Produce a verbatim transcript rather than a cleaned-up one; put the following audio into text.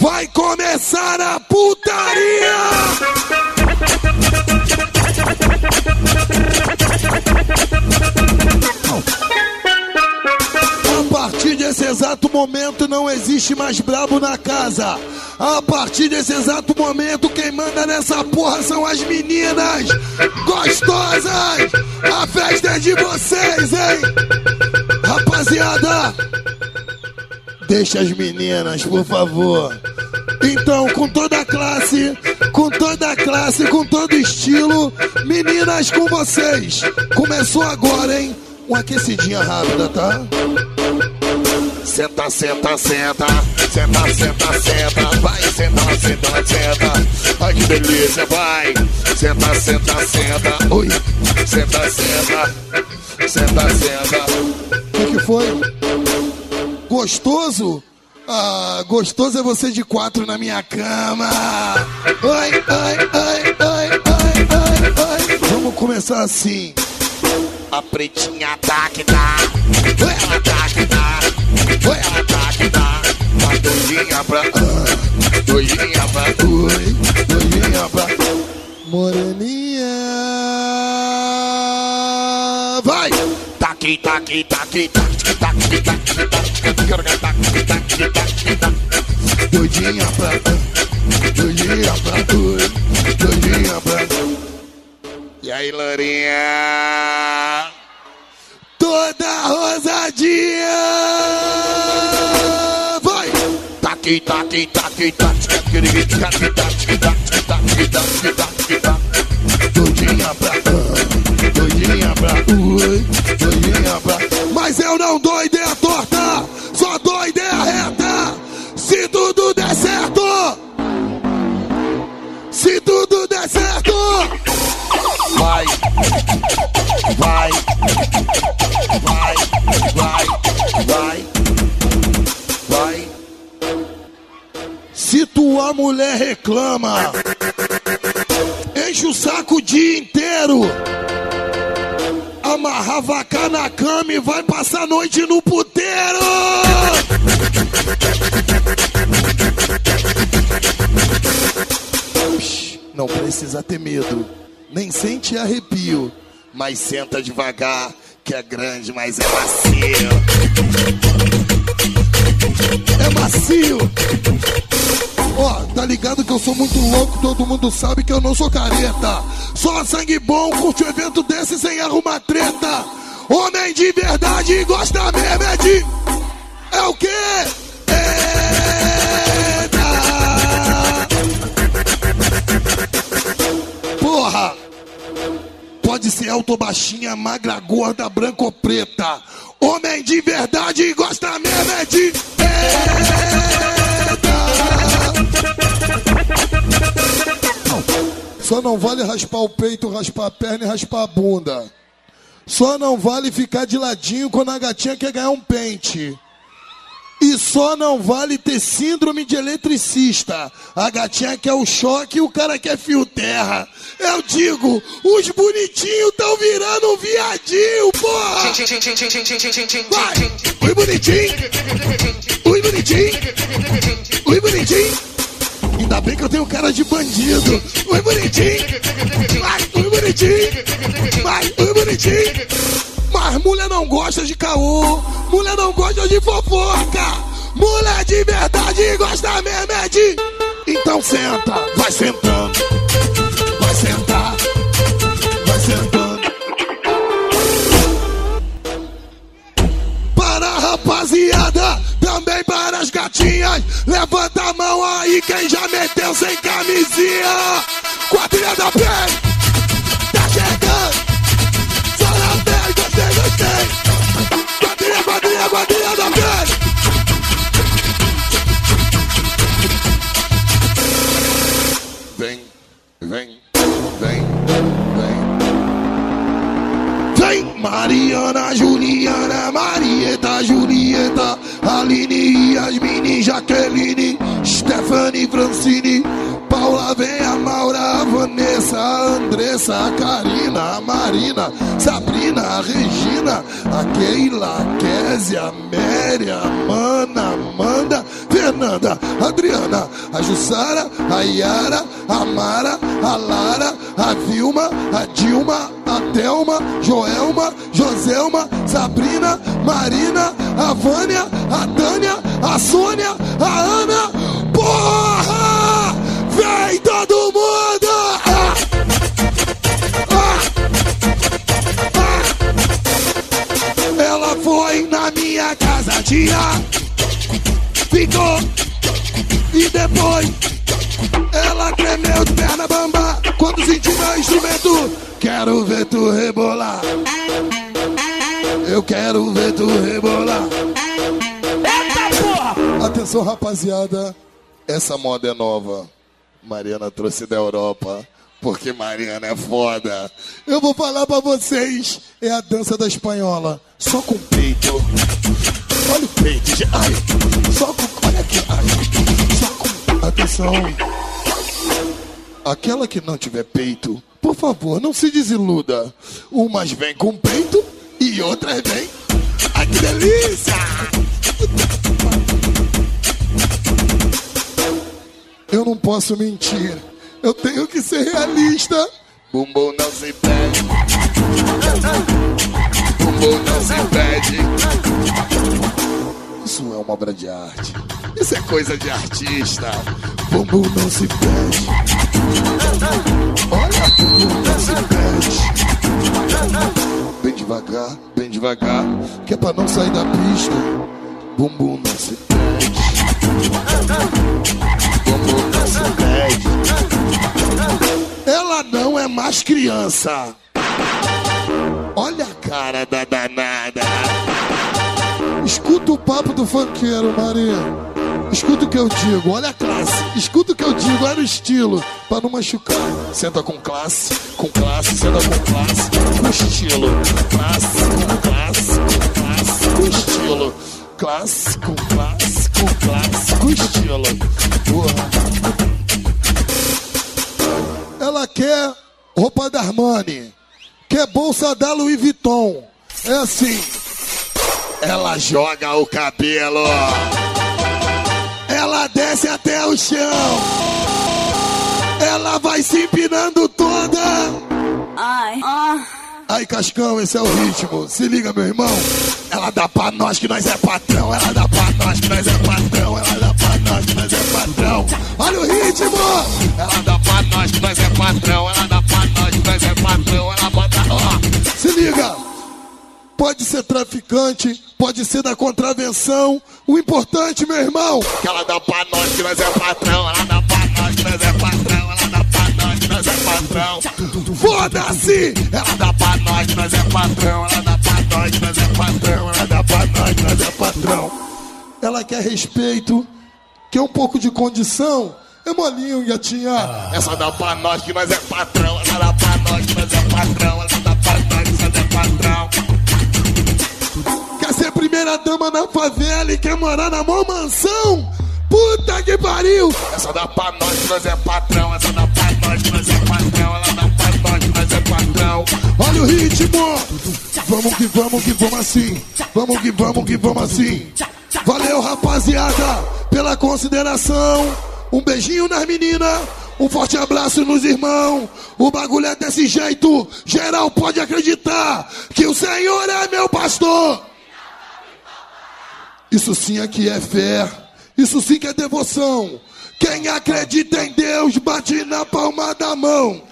Vai começar a putaria! A partir desse exato momento não existe mais brabo na casa. A partir desse exato momento quem manda nessa porra são as meninas gostosas. A festa é de vocês, hein? Rapaziada, deixa as meninas, por favor. Então, com toda a classe, com toda a classe, com todo estilo, meninas com vocês. Começou agora, hein? Uma aquecidinha rápida, tá? Senta, senta, senta, senta, senta, senta, vai, senta, senta, senta, ai que delícia, vai, senta, senta, senta, ui, senta, senta, senta, senta. O que que foi? Gostoso? Ah, gostoso é você de quatro na minha cama. Ai, ai, ai, ai, ai, ai, ai. Vamos começar assim. A pretinha tá que tá, ela tá que tá, ela tá que tá. Uma doidinha pra, ah, doidinha pra, ui, doidinha pra. Moreninha, vai! Taqui, taqui, taqui, taqui, taqui, taqui, taqui, taqui, taqui, taqui. Doidinha pra, doidinha pra, ui, doidinha pra. E aí, Lourinha? Toda rosadinha! Vai! Taqui, taqui, taqui, taqui, taqui, taqui, taqui, taqui, taqui, taqui, taqui. Doidinha pra, doidinha pra, ui, doidinha pra. Mas eu não dou ideia torta, só dou ideia reta. Se tudo der certo, se tudo der certo. Vai, vai, vai, vai, vai, vai. Se tua mulher reclama, enche o saco o dia inteiro, amarra a vaca na cama e vai passar a noite no puteiro. Não precisa ter medo, nem sente arrepio, mas senta devagar, que é grande, mas é macio. É macio. Ó, tá ligado que eu sou muito louco, todo mundo sabe que eu não sou careta. Só sangue bom, curte um evento desse sem arrumar treta. Homem de verdade gosta mesmo é de... É o quê? Eita! Porra! Pode ser alto ou baixinha, magra, gorda, branca ou preta. Homem de verdade gosta mesmo é de... Só não vale raspar o peito, raspar a perna e raspar a bunda. Só não vale ficar de ladinho quando a gatinha quer ganhar um pente. E só não vale ter síndrome de eletricista. A gatinha quer o choque e o cara quer fio terra. Eu digo, os bonitinhos tão virando um viadinho, porra! Vai! Oi, bonitinho! Oi, bonitinho! Oi, bonitinho! Ainda bem que eu tenho cara de bandido. Oi, bonitinho! Vai! Oi, bonitinho! Vai! Oi, bonitinho! Mas mulher não gosta de caô, mulher não gosta de fofoca. Mulher de verdade gosta mesmo é de... Então senta, vai sentando, vai sentar, vai sentando. Para a rapaziada, também para as gatinhas. Levanta a mão aí quem já meteu sem camisinha. Quadrilha da pele, tá chegando. Gostei, gostei. Quadrilha, quadrilha, quadrilha da pele. Vem, vem, vem, vem. Vem, Mariana, Juliana, Marieta, Julieta, Aline, Yasmine, Jaqueline, Stephanie, Francine, Paula, vem a Maura, a Vanessa, a Andressa, a Karina, a Marina, Sabrina, a Regina, a Keila, a Kézia, a Mary, a Mana, a Amanda, Fernanda. Fernanda, a Adriana, a Jussara, a Yara, a Mara, a Lara, a Vilma, a Dilma, a Thelma, Joelma, Joselma, Sabrina, Marina, a Vânia, a Tânia, a Sônia, a Ana. Porra! Vem todo mundo! Ah! Ah! Ah! Ela foi na minha casa, tia, ficou, e depois ela tremeu de perna bamba quando sentiu meu instrumento. Quero ver tu rebolar, eu quero ver tu rebolar. Eita porra! Atenção, rapaziada, essa moda é nova. Mariana trouxe da Europa, porque Mariana é foda. Eu vou falar pra vocês, é a dança da espanhola, só com peito. Olha o peito, ai, só com, olha aqui, ai, só com, atenção. Aquela que não tiver peito, por favor, não se desiluda. Umas vem com peito e outras vem. Ai, que delícia! Eu não posso mentir, eu tenho que ser realista. Bumbum não se pede, bumbum não se pede. Isso é uma obra de arte, isso é coisa de artista. Bumbum não se pede, olha, bumbum não se pede. Bem devagar, bem devagar, que é pra não sair da pista. Bumbum não se pede, bumbum não se pede. Ela não é mais criança. Olha a cara da danada. Escuta o papo do funkeiro, Maria. Escuta o que eu digo, olha a classe. Escuta o que eu digo, olha o estilo, pra não machucar. Senta com classe, com classe, senta com classe, com estilo. Classe, com classe, com classe, com estilo. Classe, com classe, com classe, com estilo. Porra. Ela quer roupa da Armani, quer bolsa da Louis Vuitton. É assim. Ela joga o cabelo, ela desce até o chão, ela vai se empinando toda. Ai, ah. Aí, Cascão, esse é o ritmo. Se liga, meu irmão. Ela dá pra nós que nós é patrão, ela dá pra nós que nós é patrão, ela dá pra nós que nós é patrão. Olha o ritmo. Ela dá pra nós que nós é patrão, ela dá pra nós que nós é patrão, ela bota, ó. Se liga. Pode ser traficante, pode ser da contravenção. O importante, meu irmão, que ela dá pra nós que nós é patrão, ela dá pra nós que nós é patrão, ela dá pra nós que nós é patrão. Foda-se! Ela dá pra nós que nós é patrão, ela dá pra nós que nós é patrão, ela dá pra nós que nós é patrão. Ela quer respeito, quer um pouco de condição. É molinho, gatinha. Ah. Essa dá pra nós que nós é patrão, ela dá pra nós que nós é patrão, ela dá pra nós que nós é patrão. Quer ser primeira dama na favela e quer morar na mó mansão? Puta que pariu! Essa dá pra nós que nós é patrão, essa dá pra nós que nós é patrão, ela dá pra nós que nós é patrão. Olha o ritmo! Vamos que vamos que vamos assim, vamos que vamos que vamos assim. Valeu, rapaziada, pela consideração. Um beijinho nas meninas, um forte abraço nos irmãos. O bagulho é desse jeito, geral pode acreditar que o Senhor é meu pastor. Isso sim aqui é fé, isso sim que é devoção. Quem acredita em Deus, bate na palma da mão.